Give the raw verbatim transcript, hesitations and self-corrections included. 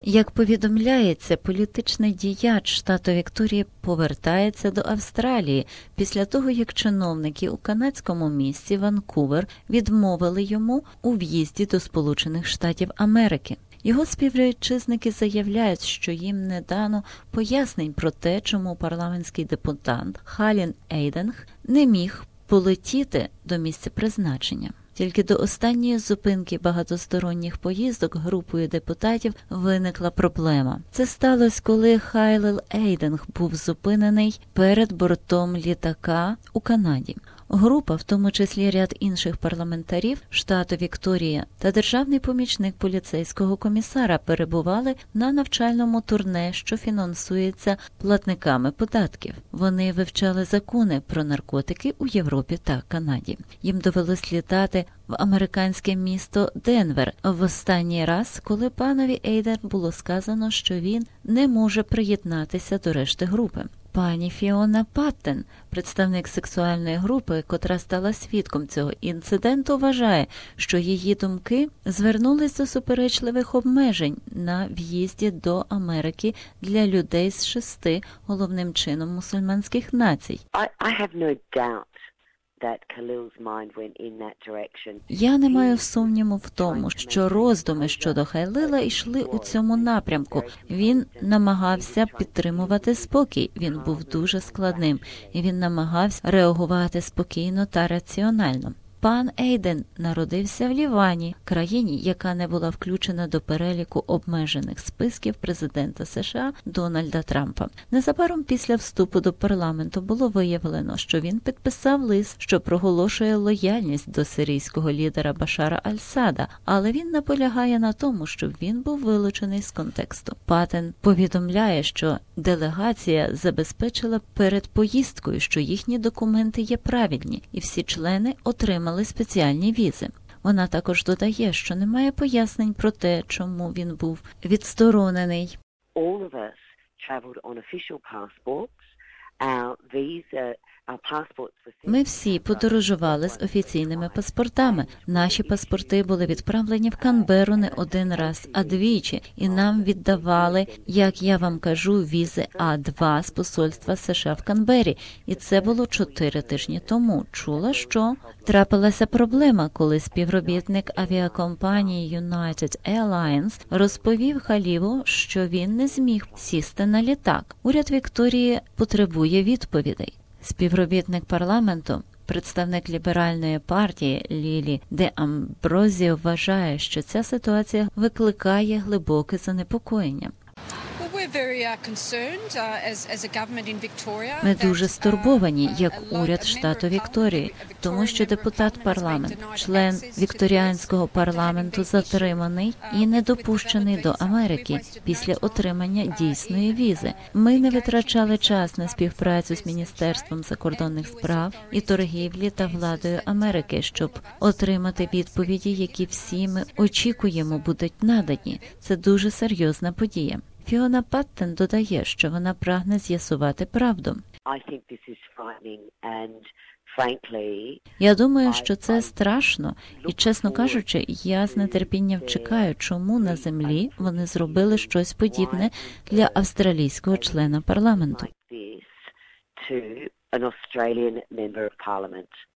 Як повідомляється, політичний діяч штату Вікторія повертається до Австралії після того, як чиновники у канадському місті Ванкувер відмовили йому у в'їзді до Сполучених Штатів Америки. Його співвітчизники заявляють, що їм не дано пояснень про те, чому парламентський депутат Халін Ейденг не міг полетіти до місця призначення. Тільки до останньої зупинки багатосторонніх поїздок групою депутатів виникла проблема. Це сталося, коли Хайлел Ейденг був зупинений перед бортом літака у Канаді. Група, в тому числі ряд інших парламентарів штату Вікторія та державний помічник поліцейського комісара перебували на навчальному турне, що фінансується платниками податків. Вони вивчали закони про наркотики у Європі та Канаді. Їм довелось літати в американське місто Денвер в останній раз, коли панові Ейден було сказано, що він не може приєднатися до решти групи. Пані Фіона Паттен, представник сексуальної групи, котра стала свідком цього інциденту, вважає, що її думки звернулись до суперечливих обмежень на в'їзді до Америки для людей з шести, головним чином, мусульманських націй. I, I have no doubt. Я не маю сумніву в тому, що роздуми щодо Хайлила йшли у цьому напрямку. Він намагався підтримувати спокій, він був дуже складним, і він намагався реагувати спокійно та раціонально. Пан Ейден народився в Лівані, країні, яка не була включена до переліку обмежених списків президента США Дональда Трампа. Незабаром після вступу до парламенту було виявлено, що він підписав лист, що проголошує лояльність до сирійського лідера Башара Аль-Сада, але він наполягає на тому, щоб він був вилучений з контексту. Паттен повідомляє, що делегація забезпечила перед поїздкою, що їхні документи є правильні, і всі члени отримали спеціальні візи. Вона також додає, що немає пояснень про те, чому він був відсторонений. All of us traveled on official passports. Our visa, our passports were sent. Ми всі подорожували з офіційними паспортами. Наші паспорти були відправлені в Канберу не один раз, а двічі, і нам віддавали, як я вам кажу, візи А два з посольства США в Канбері. І це було чотири тижні тому. Чула, що трапилася проблема, коли співробітник авіакомпанії United Airlines розповів Халіву, що він не зміг сісти на літак. Уряд Вікторії потребує відповідей. Співробітник парламенту, представник ліберальної партії Лілі Де Амброзіо вважає, що ця ситуація викликає глибоке занепокоєння. Ми дуже стурбовані, як уряд штату Вікторії, тому що депутат парламенту, член вікторіанського парламенту затриманий і не допущений до Америки після отримання дійсної візи. Ми не витрачали час на співпрацю з Міністерством закордонних справ і торгівлі та владою Америки, щоб отримати відповіді, які всі ми очікуємо будуть надані. Це дуже серйозна подія. Фіона Паттен додає, що вона прагне з'ясувати правду. Я думаю, що це страшно, і, чесно кажучи, я з нетерпінням чекаю, чому на землі вони зробили щось подібне для австралійського члена парламенту.